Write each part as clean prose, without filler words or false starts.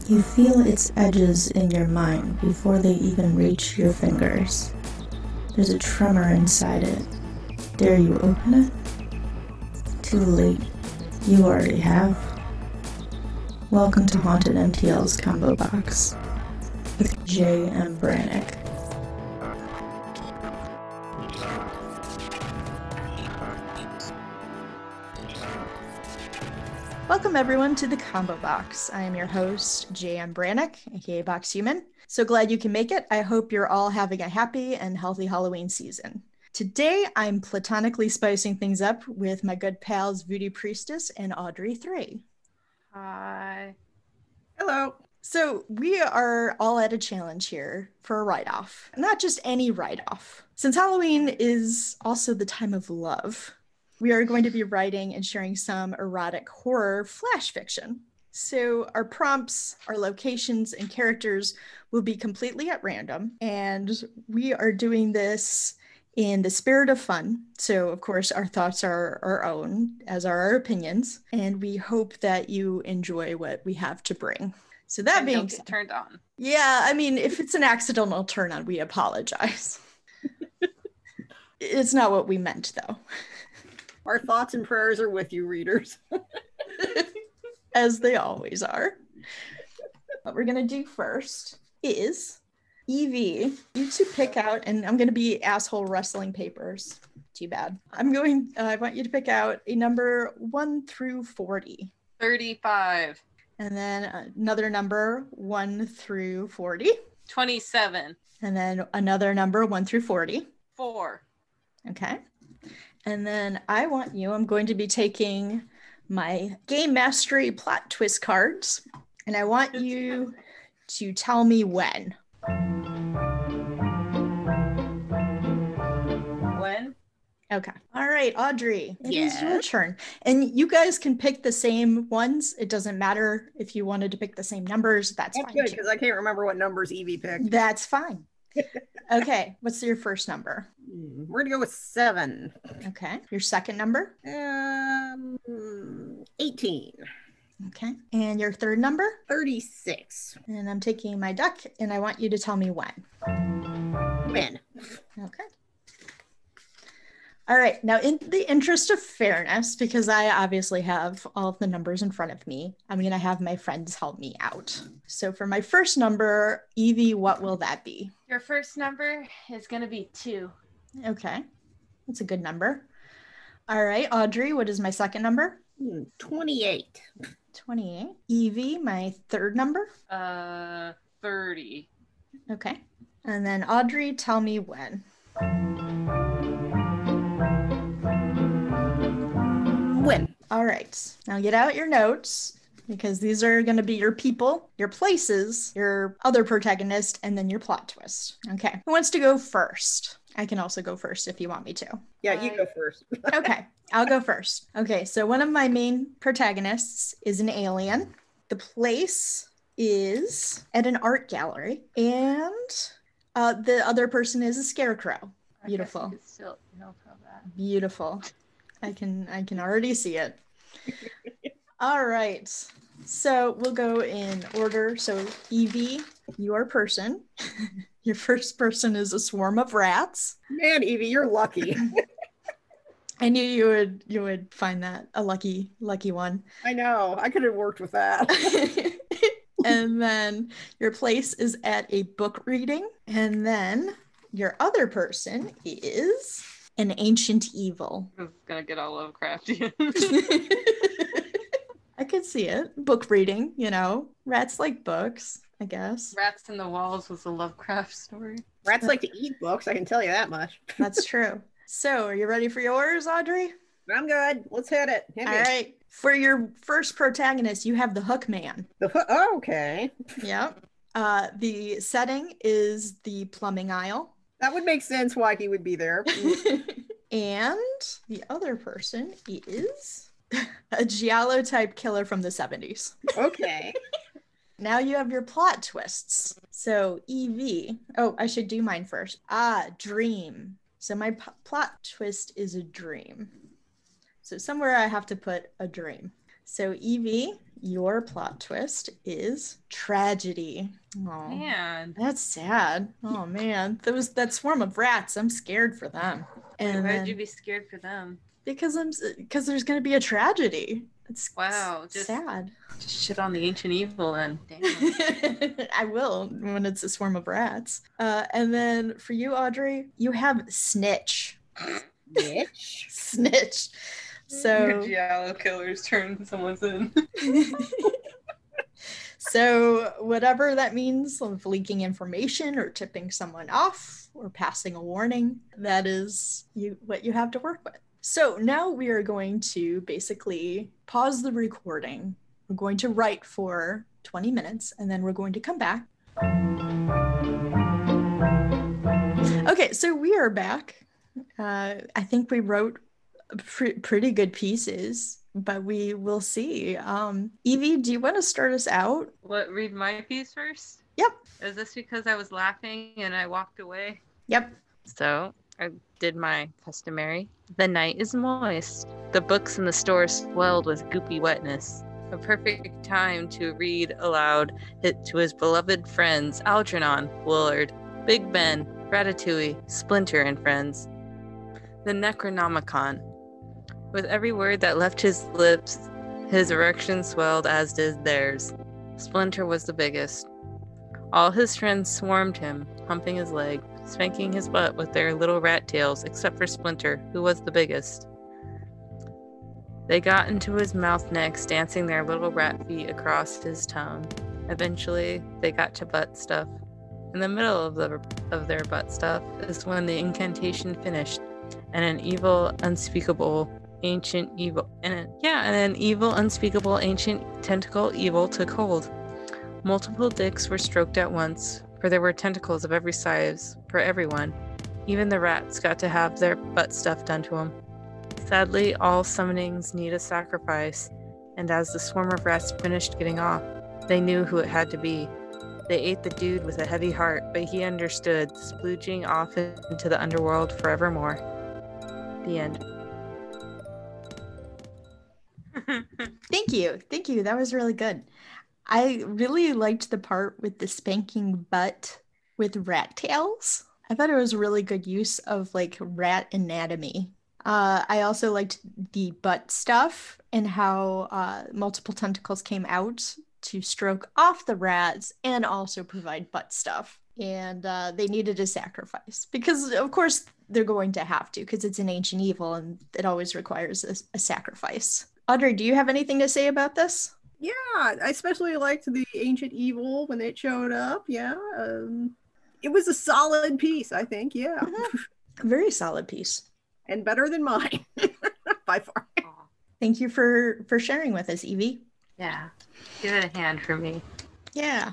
You feel its edges in your mind before they even reach your fingers. There's a tremor inside it. Dare you open it? Too late. You already have. Welcome to Haunted MTL's Combo Box with J.M. Brannick. Welcome everyone to the Combo Box. I am your host, J.M. Brannick, aka Box Human. So glad you can make it. I hope you're all having a happy and healthy Halloween season. Today, I'm platonically spicing things up with my good pals Voodoo Priestess and Audrey 3. Hi. Hello. So we are all at a challenge here for a write-off. Not just any write-off. Since Halloween is also the time of love, we are going to be writing and sharing some erotic horror flash fiction. So our prompts, our locations, and characters will be completely at random. And we are doing this in the spirit of fun. So, of course, our thoughts are our own, as are our opinions. And we hope that you enjoy what we have to bring. So that and being said, turned on. Yeah, I mean, if it's an accidental turn on, we apologize. It's not what we meant, though. Our thoughts and prayers are with you, readers. As they always are. What we're going to do first is, Evie, you two pick out, and I'm going to be asshole wrestling papers. Too bad. I want you to pick out a number 1 through 40. 35. And then another number 1 through 40. 27. And then another number 1 through 40. 4. Okay. And then I'm going to be taking my Game Mastery plot twist cards, and I want you to tell me when. When? Okay. All right, Audrey, it is your Yes. turn. And you guys can pick the same ones. It doesn't matter if you wanted to pick the same numbers. That's fine good, too. because I can't remember what numbers Evie picked. That's fine. Okay, what's your first number? We're gonna go with 7. Okay. Your second number? 18. Okay. And your third number? 36. And I'm taking my duck, and I want you to tell me when. When? Okay. All right. Now, in the interest of fairness, because I obviously have all of the numbers in front of me, I'm going to have my friends help me out. So for my first number, Evie, what will that be? Your first number is going to be 2. Okay. That's a good number. All right. Audrey, what is my second number? 28. 28. Evie, my third number? 30. Okay. And then Audrey, tell me when. When? All right. Now get out your notes, because these are going to be your people, your places, your other protagonist, and then your plot twist. Okay. Who wants to go first? I can also go first if you want me to. Yeah, you go first. Okay. I'll go first. Okay. So one of my main protagonists is an alien. The place is at an art gallery, and the other person is a scarecrow. Beautiful. Beautiful. I can already see it. All right. So we'll go in order. So Evie, your person. Your first person is a swarm of rats. Man, Evie, you're lucky. I knew you would find that a lucky one. I know. I could have worked with that. And then your place is at a book reading. And then your other person is an ancient evil. I was going to get all Lovecraftian. I could see it. Book reading, Rats like books, I guess. Rats in the Walls was a Lovecraft story. Rats like to eat books, I can tell you that much. That's true. So, are you ready for yours, Audrey? I'm good. Let's hit it. All right. For your first protagonist, you have the Hook Man. Okay. Yep. The setting is the plumbing aisle. That would make sense why he would be there. And the other person is a Giallo type killer from the 70s. Okay. Now you have your plot twists. So Evie, I should do mine first. Dream. So my plot twist is a dream. So somewhere I have to put a dream. So Evie, your plot twist is tragedy. Oh, Man. that's sad. Oh man, that swarm of rats. I'm scared for them. And Why would then- you be scared for them? because there's gonna be a tragedy. It's Wow, it's just- sad. Just shit on the ancient evil then. Damn. I will when it's a swarm of rats. And then for you, Audrey, you have snitch. Bitch. Snitch. So Giallo killers turn someone's in. so whatever that means of leaking information or tipping someone off or passing a warning, that is what you have to work with. So now we are going to basically pause the recording. We're going to write for 20 minutes and then we're going to come back. Okay, so we are back. I think we wrote pretty good pieces, but we will see. Evie, do you want to start us out? Read my piece first? Yep. Is this because I was laughing and I walked away? Yep. So I did my customary. The night is moist. The books in the store swelled with goopy wetness. A perfect time to read aloud it to his beloved friends Algernon, Willard, Big Ben, Ratatouille, Splinter, and friends. The Necronomicon. With every word that left his lips, his erection swelled as did theirs. Splinter was the biggest. All his friends swarmed him, humping his leg, spanking his butt with their little rat tails, except for Splinter, who was the biggest. They got into his mouth next, dancing their little rat feet across his tongue. Eventually, they got to butt stuff. In the middle of their butt stuff is when the incantation finished, and an evil, unspeakable, ancient evil, and an evil, unspeakable, ancient tentacle evil took hold. Multiple dicks were stroked at once, for there were tentacles of every size for everyone. Even the rats got to have their butt stuff done to them. Sadly, all summonings need a sacrifice, and as the swarm of rats finished getting off, they knew who it had to be. They ate the dude with a heavy heart, but he understood, splooging off into the underworld forevermore. The end. Thank you. Thank you. That was really good. I really liked the part with the spanking butt with rat tails. I thought it was a really good use of like rat anatomy. I also liked the butt stuff and how multiple tentacles came out to stroke off the rats and also provide butt stuff. And they needed a sacrifice because, of course, they're going to have to because it's an ancient evil and it always requires a sacrifice. Audrey, do you have anything to say about this? Yeah, I especially liked the ancient evil when it showed up. Yeah, it was a solid piece, I think. Yeah, A very solid piece. and better than mine by far. Thank you for sharing with us, Evie. Yeah. Give it a hand for me. Yeah.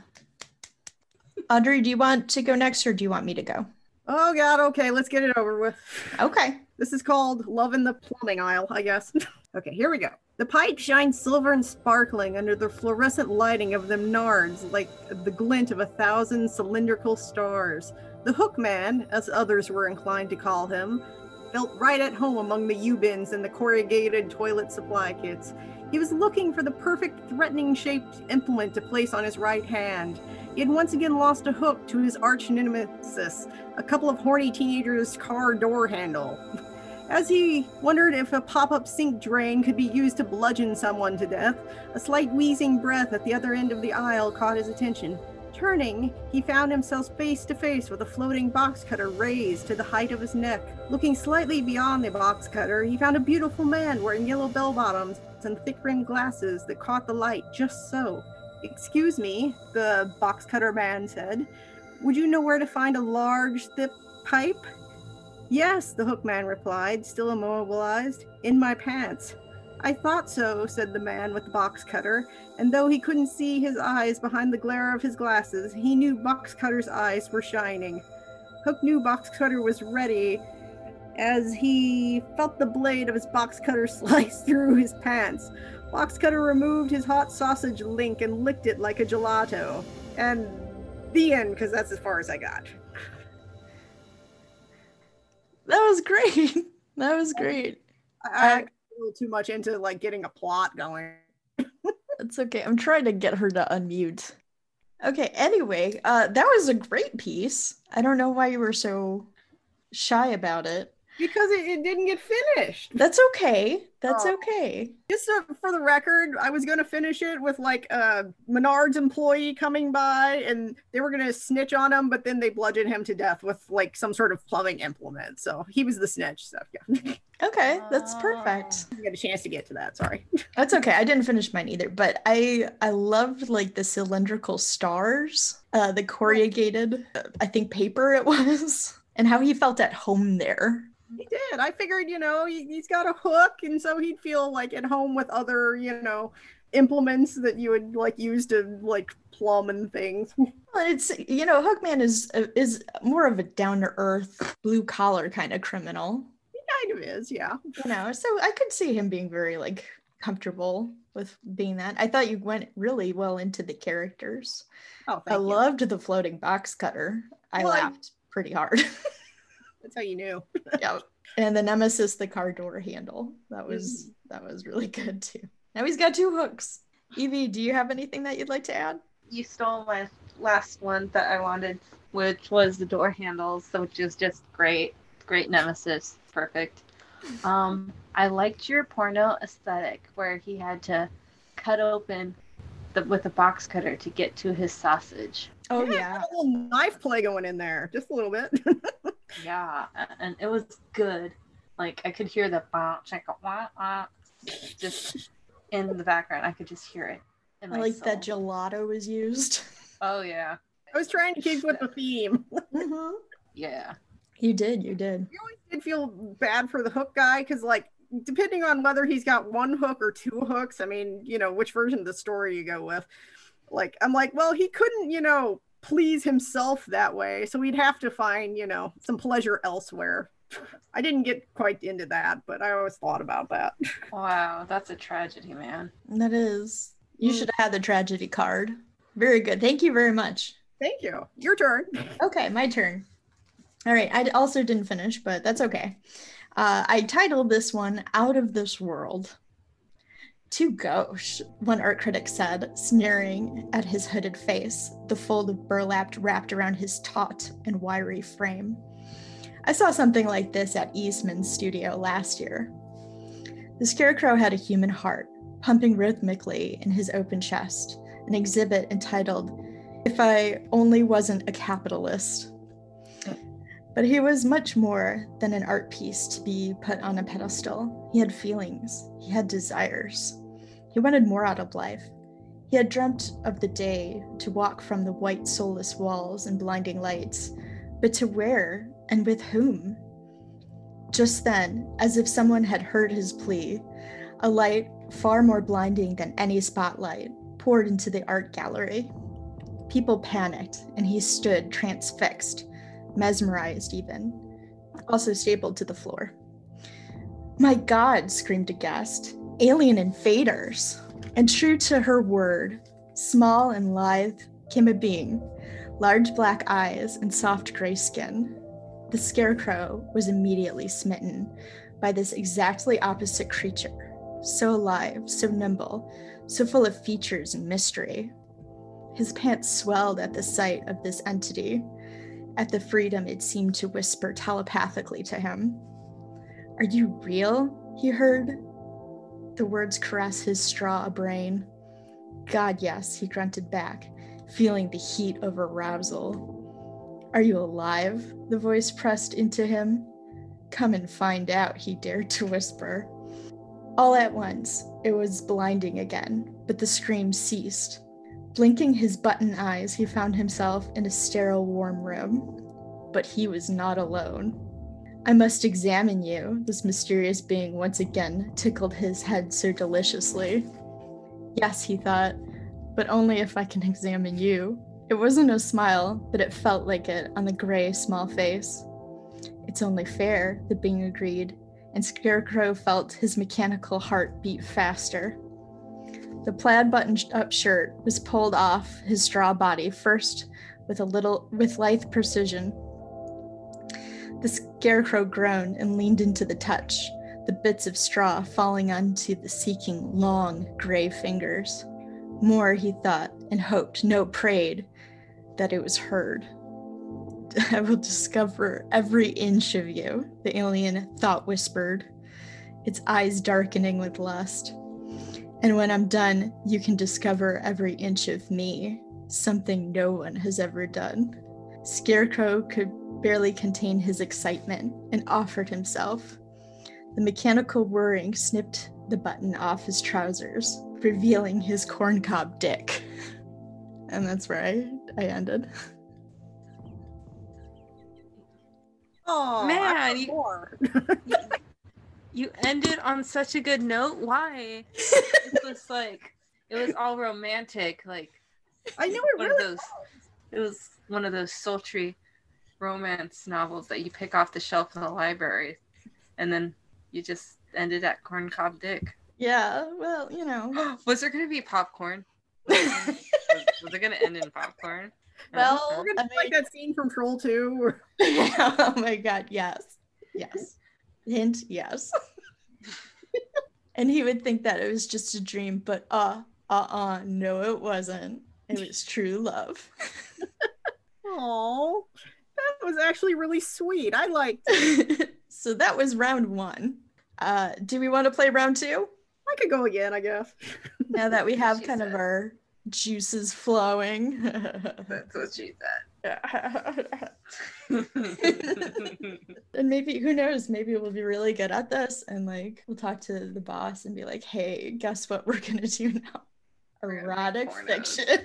Audrey, do you want to go next or do you want me to go? Oh God, okay, let's get it over with. Okay. This is called Love in the Plumbing Aisle, I guess. Okay, here we go. The pipe shines silver and sparkling under the fluorescent lighting of them nards like the glint of 1,000 cylindrical stars. The hook man, as others were inclined to call him, felt right at home among the U-bins and the corrugated toilet supply kits. He was looking for the perfect threatening-shaped implement to place on his right hand. He had once again lost a hook to his arch nemesis, a couple of horny teenagers' car door handle. As he wondered if a pop-up sink drain could be used to bludgeon someone to death, a slight wheezing breath at the other end of the aisle caught his attention. Turning, he found himself face to face with a floating box cutter raised to the height of his neck. Looking slightly beyond the box cutter, he found a beautiful man wearing yellow bell-bottoms and thick-rimmed glasses that caught the light just so. "Excuse me," the box cutter man said. "Would you know where to find a large, thick pipe?" "Yes," the hook man replied, still immobilized. "In my pants." "I thought so," said the man with the box cutter, and though he couldn't see his eyes behind the glare of his glasses, he knew box cutter's eyes were shining. Hook knew box cutter was ready as he felt the blade of his box cutter slice through his pants. Box cutter removed his hot sausage link and licked it like a gelato. And the end, because that's as far as I got. That was great. That was great. I got a little too much into like getting a plot going. It's okay. I'm trying to get her to unmute. Okay, anyway, that was a great piece. I don't know why you were so shy about it. Because it didn't get finished. That's okay. That's Oh. okay. Just for the record, I was going to finish it with like a Menards employee coming by and they were going to snitch on him, but then they bludgeoned him to death with like some sort of plumbing implement. So he was the snitch. So yeah. Okay, that's perfect. I didn't get a chance to get to that. Sorry. That's okay. I didn't finish mine either, but I loved like the cylindrical stars, the corrugated, I think paper it was, and how he felt at home there. He did. I figured, he's got a hook, and so he'd feel like at home with other, implements that you would like use to like plumb and things. Well, it's Hookman is more of a down to earth, blue collar kind of criminal. He kind of is, yeah. So I could see him being very like comfortable with being that. I thought you went really well into the characters. Oh, I loved the floating box cutter. I laughed pretty hard. That's how you knew. Yeah. And the Nemesis, the car door handle. That was really good too. Now he's got 2 hooks. Evie, do you have anything that you'd like to add? You stole my last one that I wanted, which was the door handles, which is just great. Great Nemesis. Perfect. I liked your porno aesthetic where he had to cut open with a box cutter to get to his sausage. Oh yeah. A little knife play going in there. Just a little bit. Yeah, and it was good. Like I could hear the just in the background. I could just hear it. I like that gelato was used. Oh yeah. I was trying to keep with the theme. Mm-hmm. Yeah. You did. You always did feel bad for the hook guy because, like, depending on whether he's got 1 hook or 2 hooks, I mean, which version of the story you go with. Like, I'm like, well, he couldn't, please himself that way, so he'd have to find some pleasure elsewhere. I didn't get quite into that, but I always thought about that. Wow, that's a tragedy, man. That is. You should have had the tragedy card. Very good. Thank you very much. Thank you. Your turn. Okay, my turn. All right, I also didn't finish, but that's okay. I titled this one Out of This World. "Too gauche," one art critic said, sneering at his hooded face, the fold of burlap wrapped around his taut and wiry frame. I saw something like this at Eastman's studio last year. The Scarecrow had a human heart, pumping rhythmically in his open chest, an exhibit entitled, "If I Only Wasn't a Capitalist." But he was much more than an art piece to be put on a pedestal. He had feelings. He had desires. He wanted more out of life. He had dreamt of the day to walk from the white soulless walls and blinding lights, but to where and with whom? Just then, as if someone had heard his plea, a light far more blinding than any spotlight poured into the art gallery. People panicked, and he stood transfixed, mesmerized even, also stapled to the floor. "My God," screamed a guest, "alien invaders!" And true to her word, small and lithe, came a being, large black eyes and soft gray skin. The Scarecrow was immediately smitten by this exactly opposite creature, so alive, so nimble, so full of features and mystery. His pants swelled at the sight of this entity, at the freedom it seemed to whisper telepathically to him. "Are you real?" he heard. The words caress his straw brain. "God, yes," he grunted back, feeling the heat of arousal. "Are you alive?" the voice pressed into him. "Come and find out," he dared to whisper. All at once, it was blinding again, but the scream ceased. Blinking his button eyes, he found himself in a sterile, warm room. But he was not alone. "I must examine you," this mysterious being once again tickled his head so deliciously. Yes, he thought, but only if I can examine you. It wasn't a smile, but it felt like it on the gray, small face. "It's only fair," the being agreed, and Scarecrow felt his mechanical heart beat faster. The plaid buttoned-up shirt was pulled off his straw body first with lithe precision. The Scarecrow groaned and leaned into the touch, the bits of straw falling onto the seeking, long, gray fingers. More he thought and hoped, no, prayed, that it was heard. I will discover every inch of you, the alien thought whispered, its eyes darkening with lust. And when I'm done, you can discover every inch of me, something no one has ever done. Scarecrow could barely contain his excitement and offered himself. The mechanical whirring snipped the button off his trousers, revealing his corncob dick. And that's where I ended. Oh, Man, you you ended on such a good note. Why? It was all romantic. Like, I know it one really of those. It was one of those sultry romance novels that you pick off the shelf in the library, and then you just ended at corncob dick. Yeah, well, you know. Was there going to be popcorn? was it going to end in popcorn? Well, We're gonna like that scene from Troll 2. Oh my god, yes. Yes. Hint, yes. And he would think that it was just a dream, but no, it wasn't. It was true love. Oh, that was actually really sweet. I liked it. So that was round 1. Do we want to play round 2? I could go again, I guess. Now that we have kind of our juices flowing. That's what she said. And maybe, who knows, maybe we'll be really good at this and like we'll talk to the boss and be like, hey, guess what we're gonna do now? Erotic fiction.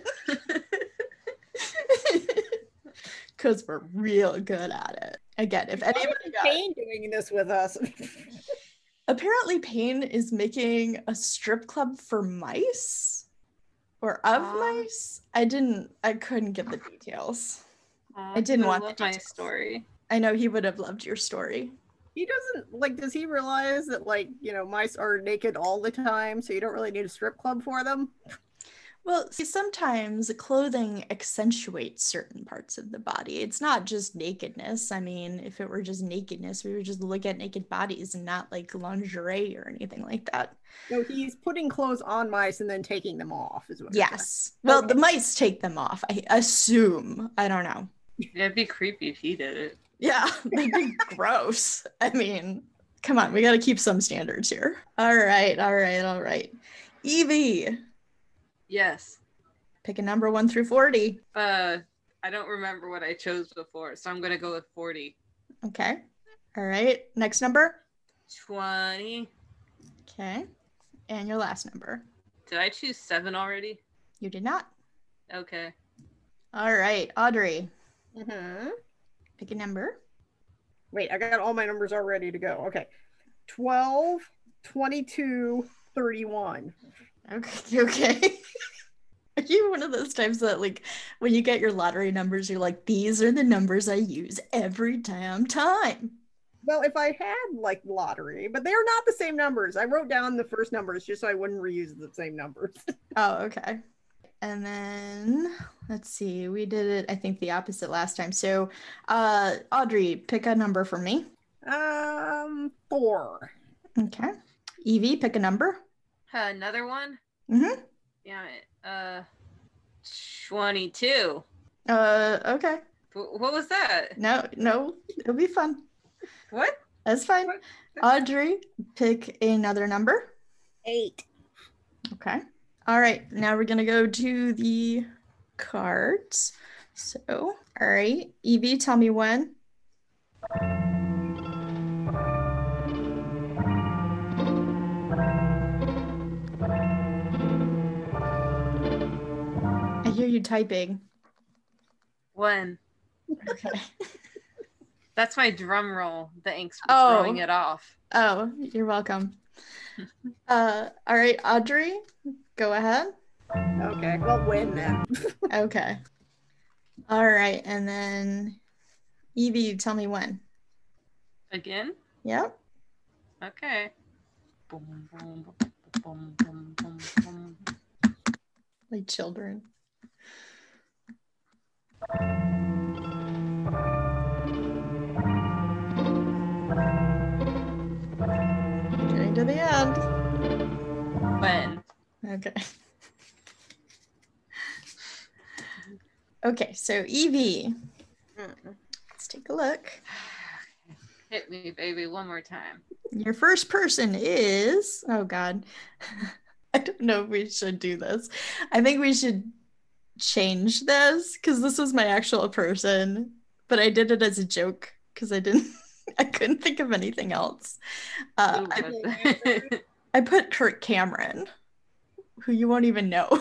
Because we're real good at it. Again, if anybody got Payne doing this with us. Apparently Payne is making a strip club for mice or of mice. I couldn't get the details. I didn't want the my details. story. I know he would have loved your story. He doesn't, like, does he realize that, like, you know, mice are naked all the time, so you don't really need a strip club for them? Well, see, sometimes clothing accentuates certain parts of the body. It's not just nakedness. I mean, if it were just nakedness, we would just look at naked bodies and not like lingerie or anything like that. No, he's putting clothes on mice and then taking them off, is what Yes. Well, the mice take them off, I assume. I don't know. It'd be creepy if he did it. Yeah, that'd be gross. I mean, come on, we got to keep some standards here. All right. Evie. Yes. Pick a number 1 through 40. I don't remember what I chose before, so I'm gonna go with 40. Okay. All right. Next number. 20. Okay. And your last number. Did I choose 7 already? You did not. Okay. All right, Audrey. Mm-hmm. Pick a number. Wait, I got all my numbers all ready to go. Okay. 12, 22, 31. Okay. Are you one of those times that, like, when you get your lottery numbers, you're like, these are the numbers I use every damn time? Well, if I had, like, lottery, but they're not the same numbers. I wrote down the first numbers just so I wouldn't reuse the same numbers. Oh, okay. And then, let's see, we did it, I think, the opposite last time. So, Audrey, pick a number for me. 4. Okay. Evie, pick a number. Another one? Mm-hmm. Yeah. 22. Okay. What was that? No, it'll be fun. What? That's fine. Audrey, pick another number. 8. Okay. All right. Now we're going to go to the cards. So, all right. Evie, tell me when. I hear you typing. When? Okay. That's my drum roll. The ink's throwing it off. Oh, you're welcome. All right, Audrey, go ahead. Okay, well, when then? Okay. All right, and then Evie, tell me when. Again? Yep. Okay. Boom, boom, boom, boom, boom, boom. Like children. Getting to the end. When? Okay. Okay, so Evie. Mm. Let's take a look. Hit me, baby, one more time. Your first person is, oh God. I don't know if we should do this. I think we should change this because this was my actual person, but I did it as a joke because I couldn't think of anything else. Ooh, I put Kirk Cameron, who you won't even know.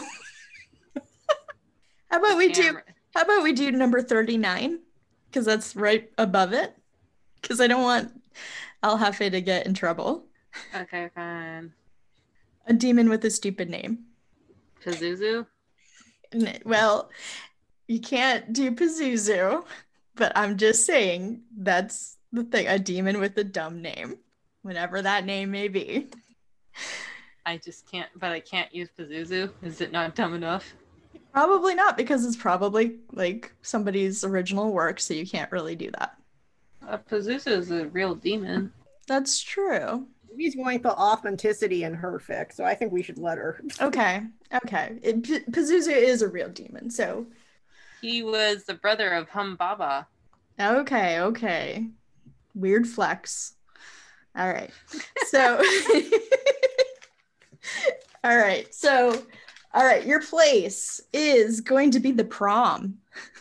How about we do number 39? Because that's right above it. Because I don't want El Jefe to get in trouble. Okay, fine. A demon with a stupid name. Pazuzu? Well, you can't do Pazuzu, but I'm just saying that's the thing. A demon with a dumb name, whatever that name may be. I can't use Pazuzu. Is it not dumb enough? Probably not, because it's probably like somebody's original work, so you can't really do that. Pazuzu is a real demon. That's true. He's going for authenticity in her fic, so I think we should let her. Okay. Pazuzu is a real demon, so. He was the brother of Humbaba. Okay. Weird flex. All right. So. All right. Your place is going to be the prom.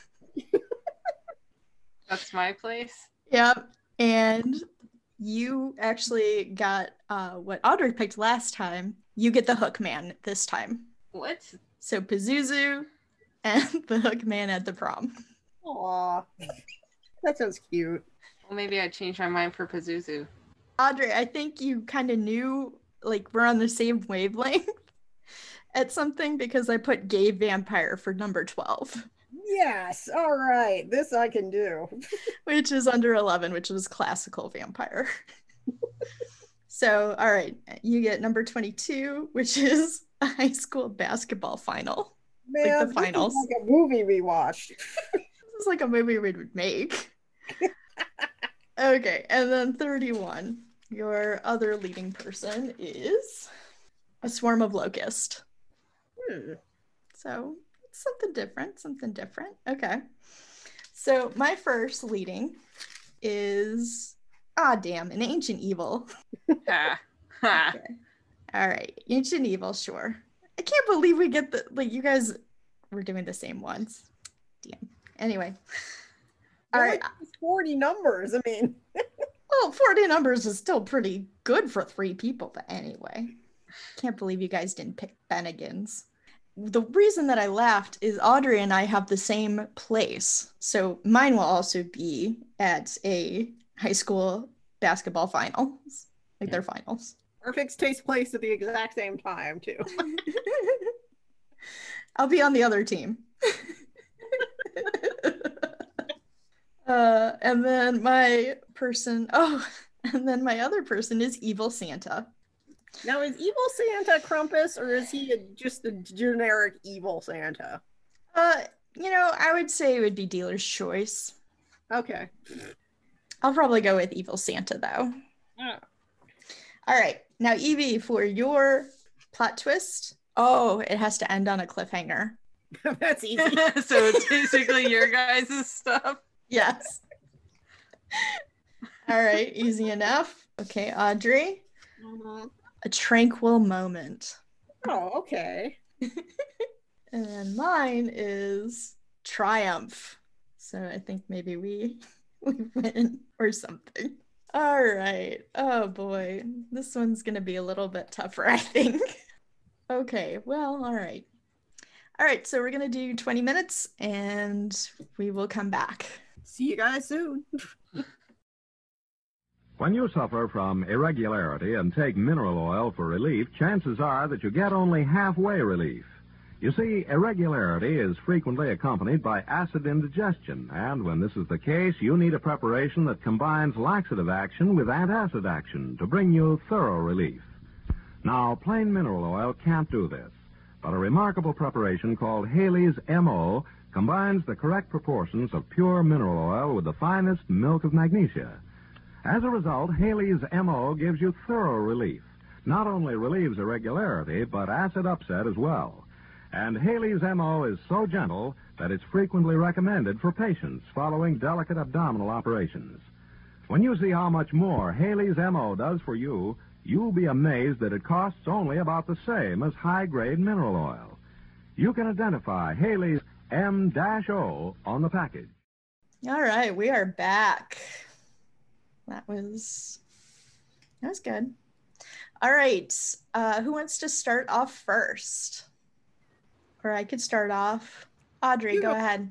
That's my place? Yep. And you actually got what Audrey picked last time. You get the hook man this time. What? So Pazuzu and the hook man at the prom. Aw. That sounds cute. Well, maybe I changed my mind for Pazuzu. Audrey, I think you kind of knew, like, we're on the same wavelength at something because I put gay vampire for number 12. Yes, all right. This I can do. Which is under 11, which was classical vampire. So, all right. You get number 22, which is a high school basketball final. Man, like the finals. This is like a movie we watched. This is like a movie we would make. Okay, and then 31. Your other leading person is a swarm of locust. So it's something different. Okay. So my first leading is, an ancient evil. Okay. All right, ancient evil, sure. I can't believe we get you guys were doing the same ones. Damn. Anyway. All right. 40 numbers. I mean, well, 40 numbers is still pretty good for 3 people, but anyway. Can't believe you guys didn't pick Bennigan's. The reason that I laughed is Audrey and I have the same place. So mine will also be at a high school basketball finals, like their finals. our fics takes place at the exact same time, too. I'll be on the other team. And then my other person is Evil Santa. Now, is Evil Santa Krampus, or is he just a generic Evil Santa? I would say it would be dealer's choice. Okay. I'll probably go with Evil Santa, though. Oh. All right. Now, Evie, for your plot twist, it has to end on a cliffhanger. That's easy. So it's basically your guys' stuff? Yes. All right. Easy enough. Okay, Audrey. Mm-hmm. A tranquil moment. Oh, okay. And then mine is triumph. So I think maybe we win or something. All right. Oh boy. This one's going to be a little bit tougher, I think. Okay. Well, all right. All right. So we're going to do 20 minutes and we will come back. See you guys soon. When you suffer from irregularity and take mineral oil for relief, chances are that you get only halfway relief. You see, irregularity is frequently accompanied by acid indigestion, and when this is the case, you need a preparation that combines laxative action with antacid action to bring you thorough relief. Now, plain mineral oil can't do this, but a remarkable preparation called Haley's M.O. combines the correct proportions of pure mineral oil with the finest milk of magnesia. As a result, Haley's M.O. gives you thorough relief. Not only relieves irregularity, but acid upset as well. And Haley's MO is so gentle that it's frequently recommended for patients following delicate abdominal operations. When you see how much more Haley's MO does for you, you'll be amazed that it costs only about the same as high-grade mineral oil. You can identify Haley's M-O on the package. All right, we are back. That was good. All right, who wants to start off first? Or I could start off. Audrey, go ahead.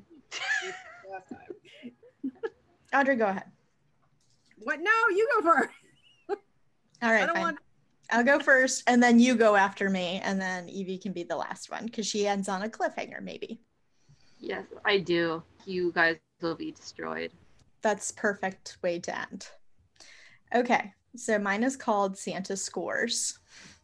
Audrey, go ahead. What? No, you go first. All right, fine. I'll go first, and then you go after me, and then Evie can be the last one, because she ends on a cliffhanger, maybe. Yes, I do. You guys will be destroyed. That's perfect way to end. Okay, so mine is called Santa Scores.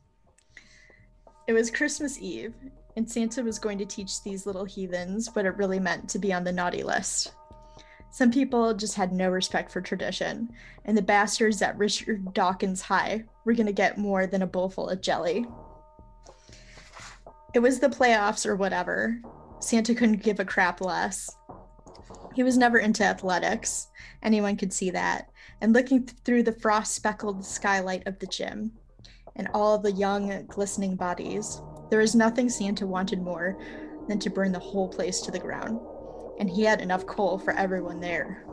It was Christmas Eve, and Santa was going to teach these little heathens what it really meant to be on the naughty list. Some people just had no respect for tradition, and the bastards at Richard Dawkins High were going to get more than a bowl full of jelly. It was the playoffs or whatever. Santa couldn't give a crap less. He was never into athletics. Anyone could see that. And looking through the frost-speckled skylight of the gym and all the young, glistening bodies, there was nothing Santa wanted more than to burn the whole place to the ground. And he had enough coal for everyone there.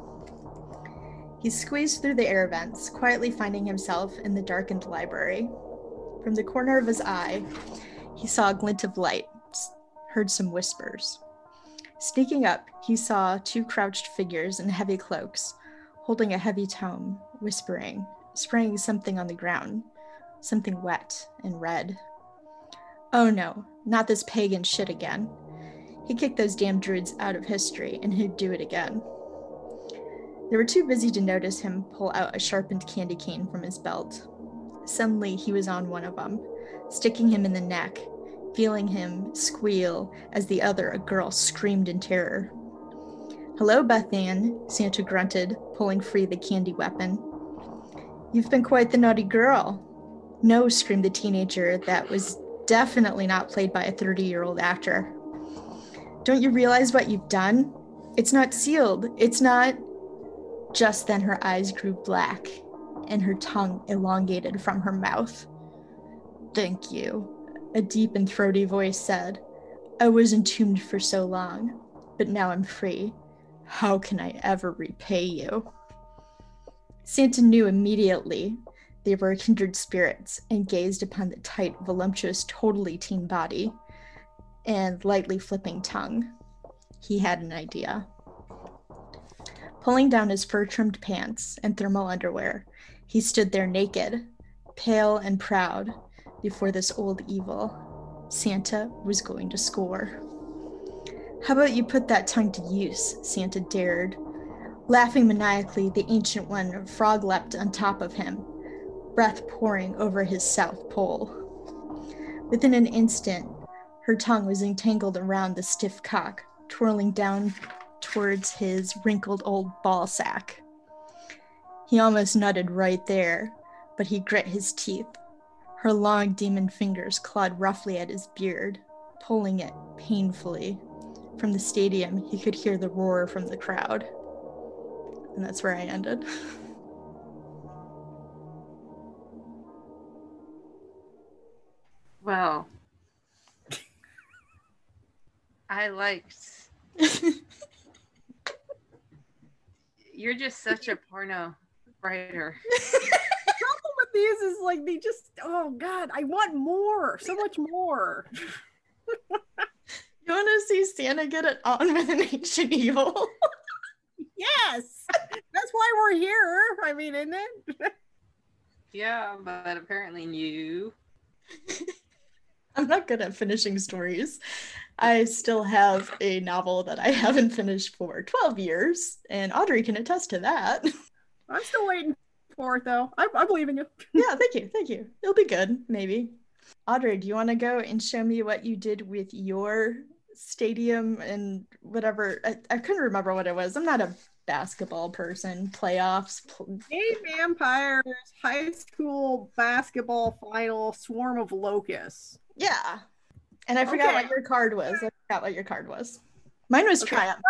He squeezed through the air vents, quietly finding himself in the darkened library. From the corner of his eye, he saw a glint of light, heard some whispers. Sneaking up, he saw two crouched figures in heavy cloaks, holding a heavy tome, whispering, spraying something on the ground, something wet and red. Oh no, not this pagan shit again. He kicked those damn druids out of history, and he'd do it again. They were too busy to notice him pull out a sharpened candy cane from his belt. Suddenly, he was on one of them, sticking him in the neck, feeling him squeal as the other, a girl, screamed in terror. Hello, Beth Ann, Santa grunted, pulling free the candy weapon. You've been quite the naughty girl. No, screamed the teenager that was definitely not played by a 30-year-old actor. Don't you realize what you've done? It's not sealed. It's not... Just then her eyes grew black, and her tongue elongated from her mouth. Thank you, a deep and throaty voice said. I was entombed for so long, but now I'm free. How can I ever repay you? Santa knew immediately they were kindred spirits and gazed upon the tight, voluptuous, totally teen body and lightly flipping tongue. He had an idea. Pulling down his fur-trimmed pants and thermal underwear, he stood there naked, pale and proud, before this old evil. Santa was going to score. How about you put that tongue to use? Santa dared. Laughing maniacally, the Ancient One frog-leapt on top of him, breath pouring over his south pole. Within an instant, her tongue was entangled around the stiff cock, twirling down towards his wrinkled old ball sack. He almost nutted right there, but he grit his teeth. Her long demon fingers clawed roughly at his beard, pulling it painfully. From the stadium, he could hear the roar from the crowd. And that's where I ended. Well, I liked... You're just such a porno writer. The problem with these is like they just, oh God, I want more, so much more. You want to see Santa get it on with an ancient evil? Yes, that's why we're here. I mean, isn't it? Yeah, but apparently you. I'm not good at finishing stories. I still have a novel that I haven't finished for 12 years, and Audrey can attest to that. I'm still waiting for it, though. I believe in you. Yeah, thank you. It'll be good, maybe. Audrey, do you want to go and show me what you did with your stadium and whatever? I couldn't remember what it was. I'm not a basketball person. Playoffs. Eight Vampires high school basketball final Swarm of Locusts. Yeah. And I forgot Okay. what your card was. Mine was Triumph.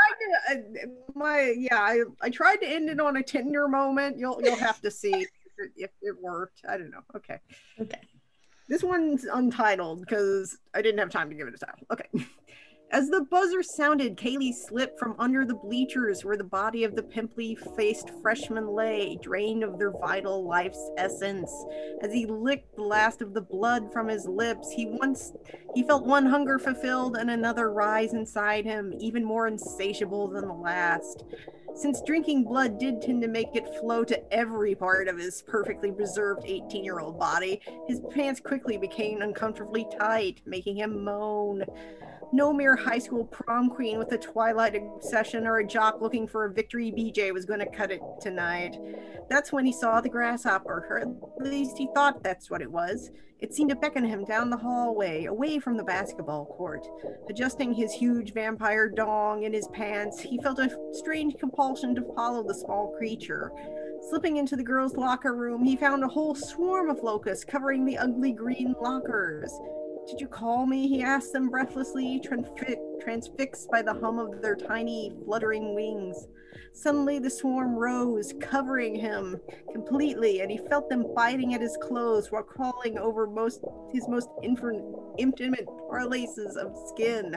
I tried to end it on a Tinder moment. You'll have to see if it worked. I don't know. Okay. Okay. This one's untitled because I didn't have time to give it a title. Okay. As the buzzer sounded, Kaylee slipped from under the bleachers where the body of the pimply-faced freshman lay, drained of their vital life's essence. As he licked the last of the blood from his lips, he felt one hunger fulfilled and another rise inside him, even more insatiable than the last. Since drinking blood did tend to make it flow to every part of his perfectly preserved 18-year-old body, his pants quickly became uncomfortably tight, making him moan. No mere high school prom queen with a Twilight obsession or a jock looking for a victory BJ was going to cut it tonight. That's when he saw the grasshopper, or at least he thought that's what it was. It seemed to beckon him down the hallway, away from the basketball court. Adjusting his huge vampire dong in his pants, he felt a strange compulsion to follow the small creature. Slipping into the girls' locker room, he found a whole swarm of locusts covering the ugly green lockers. "Did you call me?" he asked them breathlessly, transfixed by the hum of their tiny, fluttering wings. Suddenly the swarm rose, covering him completely, and he felt them biting at his clothes while crawling over his most intimate laces of skin.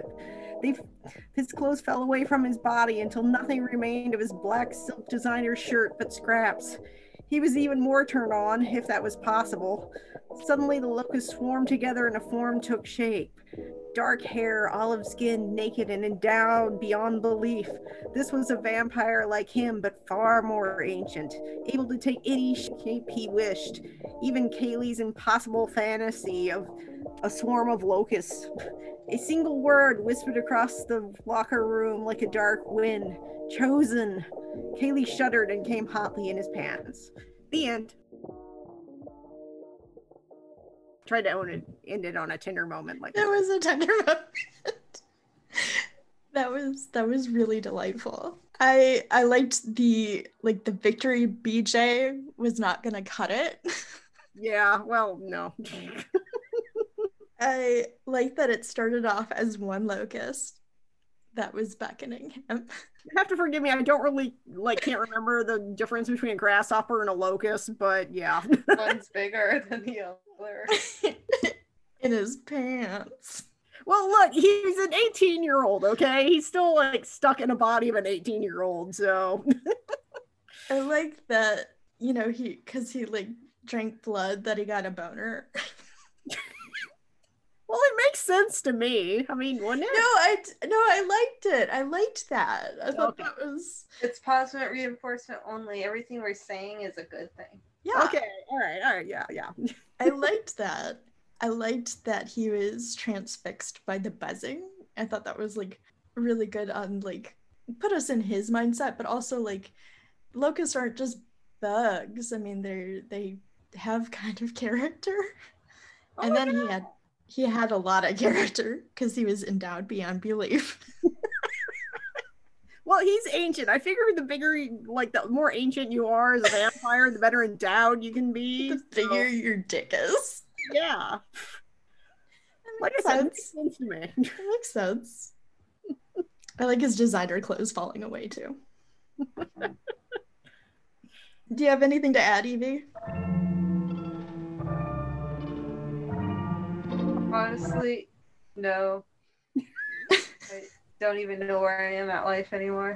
His clothes fell away from his body until nothing remained of his black silk designer shirt but scraps. He was even more turned on, if that was possible. Suddenly the locusts swarmed together and a form took shape. Dark hair, olive skin, naked and endowed beyond belief. This was a vampire like him, but far more ancient, able to take any shape he wished. Even Kaylee's impossible fantasy of a swarm of locusts. A single word whispered across the locker room like a dark wind. "Chosen." Kaylee shuddered and came hotly in his pants. The end. Tried to end it on a Tinder moment like That was a tender moment. that was really delightful. I liked the victory BJ was not gonna cut it. Yeah, well, no. I like that it started off as one locust that was beckoning him. You have to forgive me, I don't really can't remember the difference between a grasshopper and a locust, but yeah. One's bigger than the other. In his pants. Well, look, he's an 18-year-old, okay? He's still stuck in a body of an 18-year-old, so. I like that, because he drank blood that he got a boner. Well, it makes sense to me. I mean, wouldn't it? No, I liked it. I liked that. I thought Okay. that was. It's positive reinforcement only. Everything we're saying is a good thing. Yeah. Okay, all right, yeah. I liked that. I liked that he was transfixed by the buzzing. I thought that was really good on put us in his mindset, but also locusts aren't just bugs. I mean, they have kind of character. And then he had a lot of character because he was endowed beyond belief. Well, he's ancient. I figure the bigger, the more ancient you are as a vampire, the better endowed you can be. The bigger your dick is. Yeah. Like Makes I said, it sense. makes sense to me. It makes sense. I like his designer clothes falling away too. Do you have anything to add, Evie? Honestly, no. I don't even know where I am at life anymore.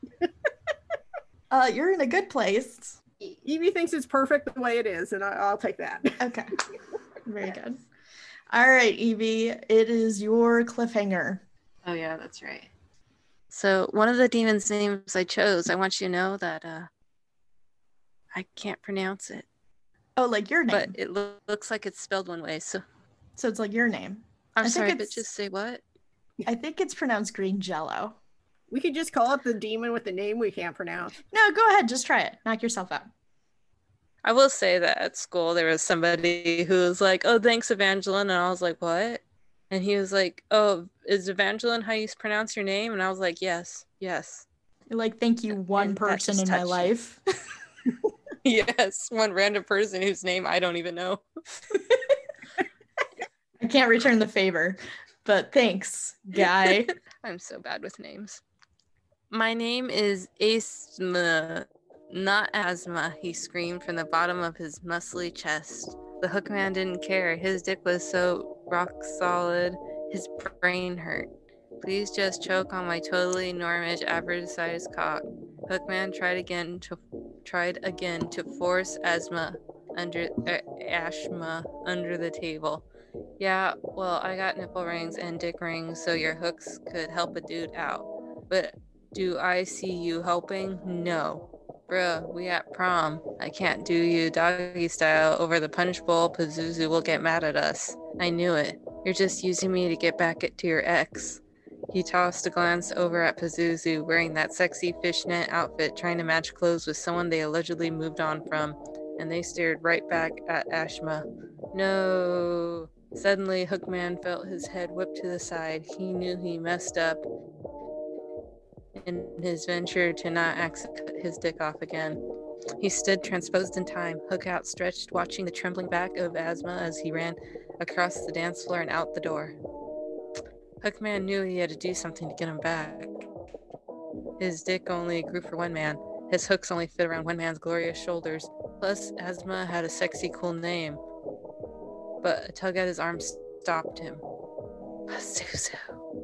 You're in a good place. Evie thinks it's perfect the way it is, and I'll take that. Okay. Very good. All right, Evie, it is your cliffhanger. Oh yeah, that's right. So one of the demons' names I chose, I want you to know that I can't pronounce it. Oh, your name. But it looks like it's spelled one way, so So it's your name. I'm I think sorry, but it's- just say what? I think it's pronounced green jello. We could just call it the demon with the name we can't pronounce. No, go ahead. Just try it. Knock yourself out. I will say that at school there was somebody who was like, "Oh, thanks, Evangeline," and I was like, "What?" And he was like, "Oh, is Evangeline how you pronounce your name?" And I was like, "Yes, yes." You're thank you, one And that person just in my touched me. life. Yes, one random person whose name I don't even know. I can't return the favor. but thanks, guy. I'm so bad with names. My name is Asthma, not asthma, he screamed from the bottom of his muscly chest. The hookman didn't care. His dick was so rock solid, his brain hurt. Please just choke on my totally normish average-sized cock. Hookman tried again to force Ashma under the table. Yeah, well, I got nipple rings and dick rings so your hooks could help a dude out. But do I see you helping? No. Bruh, we at prom. I can't do you doggy style over the punch bowl. Pazuzu will get mad at us. I knew it. You're just using me to get back to your ex. He tossed a glance over at Pazuzu, wearing that sexy fishnet outfit, trying to match clothes with someone they allegedly moved on from, and they stared right back at Ashma. No. Suddenly, Hookman felt his head whip to the side. He knew he messed up in his venture to not accidentally cut his dick off again. He stood transposed in time, hook outstretched, watching the trembling back of Asthma as he ran across the dance floor and out the door. Hookman knew he had to do something to get him back. His dick only grew for one man. His hooks only fit around one man's glorious shoulders. Plus, Asthma had a sexy, cool name. But a tug at his arm stopped him. Pazuzu.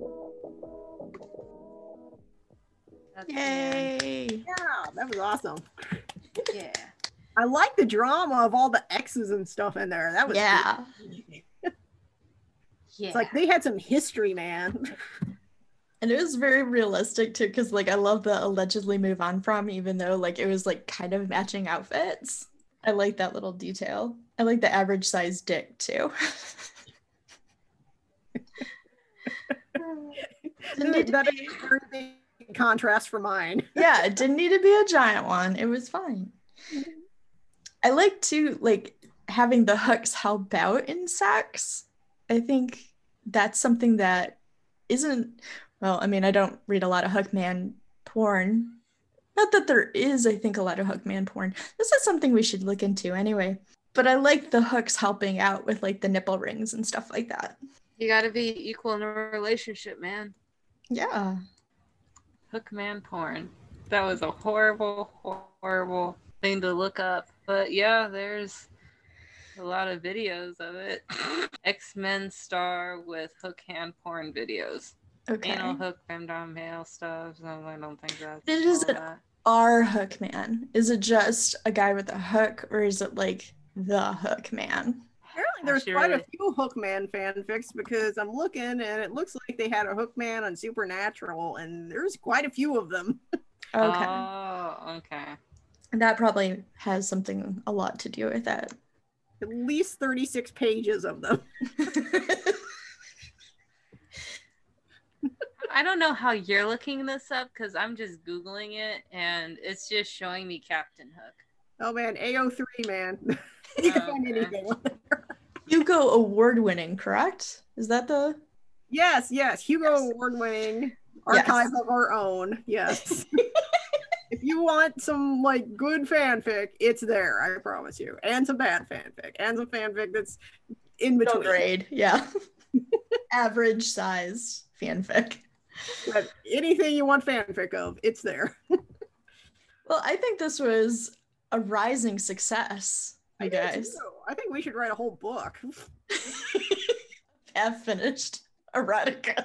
Yay! Yeah, that was awesome. Yeah. I like the drama of all the X's and stuff in there. That was Yeah. good. Yeah. It's like they had some history, man. And it was very realistic too, because like I love the allegedly move on from, even though like it was like kind of matching outfits. I like that little detail. I like the average size dick too. Didn't need to That be- is a very big contrast for mine. yeah, it didn't need to be a giant one. It was fine. I like to like having the hooks help out in sex. I think that's something that isn't, well, I mean, I don't read a lot of Hookman porn. Not that there is, I think, a lot of Hookman porn. This is something we should look into anyway. But I like the hooks helping out with like the nipple rings and stuff like that. You gotta be equal in a relationship, man. Yeah. Hookman porn. That was a horrible, horrible thing to look up. But yeah, there's a lot of videos of it. X-Men star with hook hand porn videos. Okay. Anal hook, femdom male stuff. So I don't think that's It is all an that. Our Hookman. Is it just a guy with a hook, or is it like the Hookman? Apparently, there's Actually, quite a really- few Hookman fanfics because I'm looking and it looks like they had a Hookman on Supernatural, and there's quite a few of them. Okay. Oh, okay. That probably has something a lot to do with that. At least 36 pages of them. I don't know how you're looking this up because I'm just Googling it and it's just showing me Captain Hook. Oh man, AO3, man. You can find Okay. anything on there. Hugo Award winning, correct? Is that the Yes, Hugo Yes. Award winning Yes. archive of our own. Yes. If you want some like good fanfic, it's there, I promise you. And some bad fanfic. And some fanfic that's in middle between. grade? Yeah. Average size fanfic. But anything you want fanfic of, it's there. Well, I think this was a rising success, you do guys. too. I think we should write a whole book. Have finished erotica.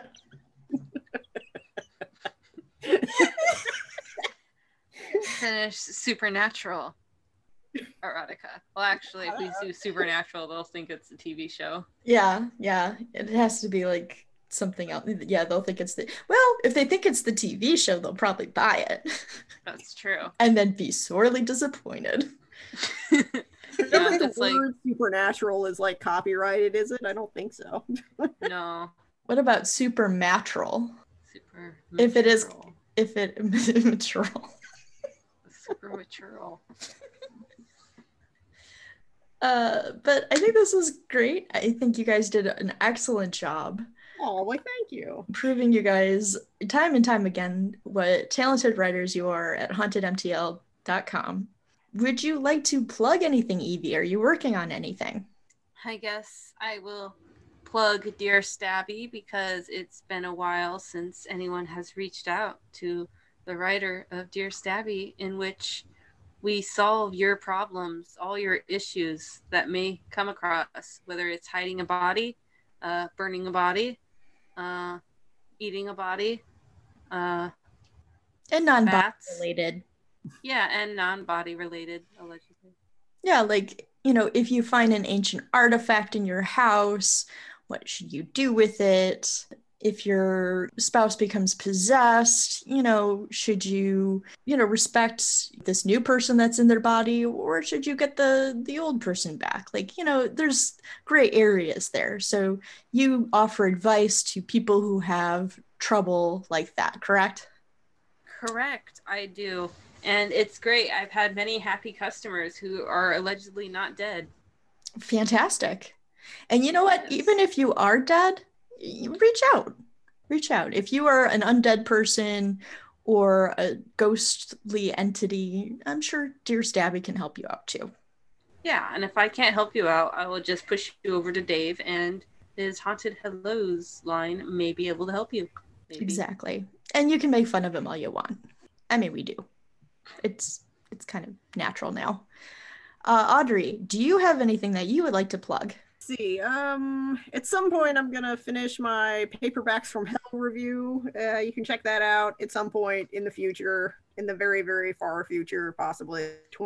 Finish Supernatural erotica. Well, actually, if we do Supernatural, they'll think it's a TV show. Yeah. It has to be like something else. Yeah, they'll think it's the well, if they think it's the TV show, they'll probably buy it. That's true. And then be sorely disappointed. I Yeah, don't think it's the like word supernatural is like copyrighted, is it? I don't think so. no What about supernatural? super. If it is- mature. If it mature. Super mature. But I think this was great. I think you guys did an excellent job Oh, well, thank you. proving you guys time and time again what talented writers you are at hauntedmtl.com. Would you like to plug anything, Evie? Are you working on anything? I guess I will plug Dear Stabby because it's been a while since anyone has reached out to the writer of Dear Stabby, in which we solve your problems, all your issues that may come across, whether it's hiding a body, burning a body, eating a body, And non-body bats. related. Yeah, and non-body related, allegedly. Yeah, like, you know, if you find an ancient artifact in your house, what should you do with it? If your spouse becomes possessed, you know, should you, you know, respect this new person that's in their body, or should you get the old person back? Like, you know, there's gray areas there. So you offer advice to people who have trouble like that, correct? Correct, I do. And it's great. I've had many happy customers who are allegedly not dead. Fantastic. And you know what? Yes. Even if you are dead, reach out. Reach out. If you are an undead person or a ghostly entity, I'm sure Dear Stabby can help you out too. Yeah, and if I can't help you out, I will just push you over to Dave, and his Haunted Hellos line may be able to help you. Maybe. Exactly. And you can make fun of him all you want. I mean, we do. It's kind of natural now. Audrey, do you have anything that you would like to plug? See, at some point I'm gonna finish my Paperbacks from Hell review. You can check that out at some point in the future, in the very, very far future, possibly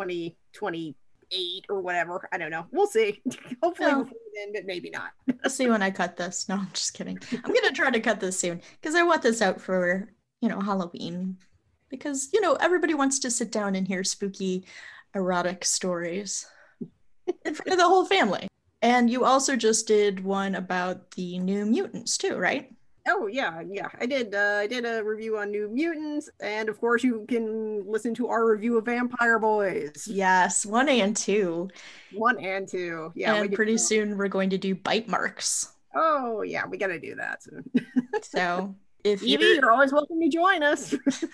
2028 or whatever. I don't know. We'll see. Hopefully No. before then, but maybe not. I'll see when I cut this. No, I'm just kidding. I'm gonna try to cut this soon because I want this out for, you know, Halloween. Because, you know, everybody wants to sit down and hear spooky, erotic stories in front of the whole family. And you also just did one about the New Mutants too, right? Oh yeah. I did a review on New Mutants, and of course you can listen to our review of Vampire Boys. Yes, 1 and 2. 1 and 2. Yeah. And pretty soon we're going to do Bite Marks. Oh yeah, we gotta do that soon. So if Evie, you're always welcome to join us.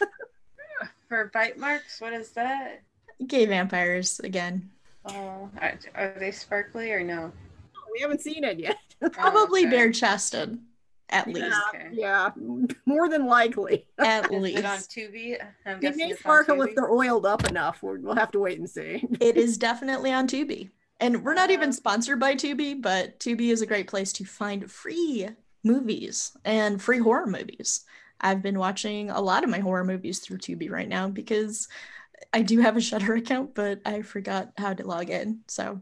For Bite Marks, what is that? Gay vampires again. Oh, are they sparkly or no? We haven't seen it yet. Probably Oh, okay. bare-chested, at least. Okay. Yeah, more than likely. At Is least. it on Tubi? I'm They guessing may it's on sparkle if Tubi. they're oiled up enough. We'll have to wait and see. It is definitely on Tubi. And we're not even sponsored by Tubi, but Tubi is a great place to find free movies and free horror movies. I've been watching a lot of my horror movies through Tubi right now because I do have a Shudder account, but I forgot how to log in. So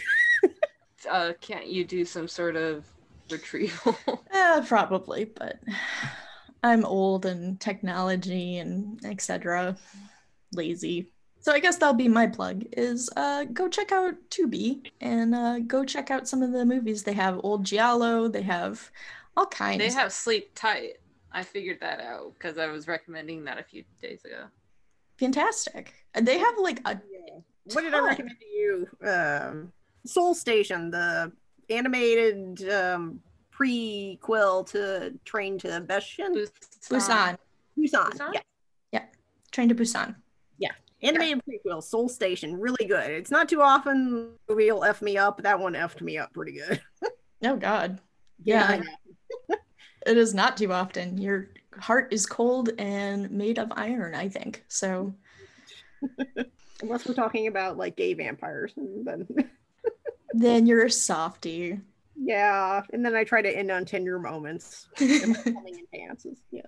Can't you do some sort of retrieval? probably, but I'm old and technology and etc. lazy. So I guess that'll be my plug is go check out Tubi and go check out some of the movies. They have Old Giallo, they have all kinds. They have Sleep Tight. I figured that out because I was recommending that a few days ago. Fantastic. They have like a What did I ton. recommend to you? Soul Station, the animated prequel to Train to Busan. Busan. Busan. Yeah. Train to Busan. Animated prequel, Soul Station, really good. It's not too often the movie will F me up. That one effed me up pretty good. Oh God. I Yeah, know. it is not too often. Your heart is cold and made of iron, I think. So Unless we're talking about like gay vampires. then you're a softie. Yeah. And then I try to end on tender moments. Coming in pants. Yes.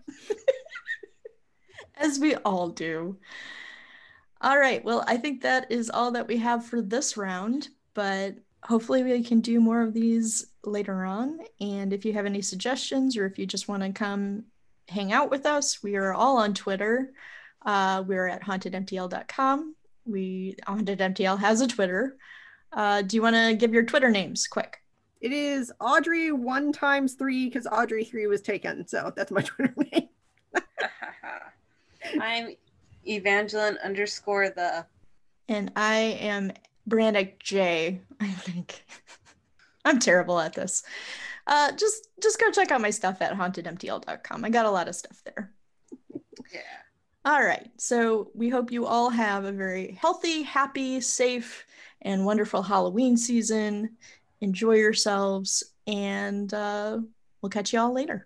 As we all do. All right. Well, I think that is all that we have for this round, but hopefully we can do more of these later on. And if you have any suggestions or if you just want to come hang out with us, we are all on Twitter. We're at hauntedmtl.com. HauntedMTL has a Twitter. Do you want to give your Twitter names quick? It is Audrey 1x3 because Audrey 3 was taken. So that's my Twitter name. I'm Evangeline _the. And I am Brandick J, I think. I'm terrible at this. Just go check out my stuff at hauntedmtl.com. I got a lot of stuff there. Yeah. All right. So we hope you all have a very healthy, happy, safe, and wonderful Halloween season. Enjoy yourselves. and we'll catch you all later.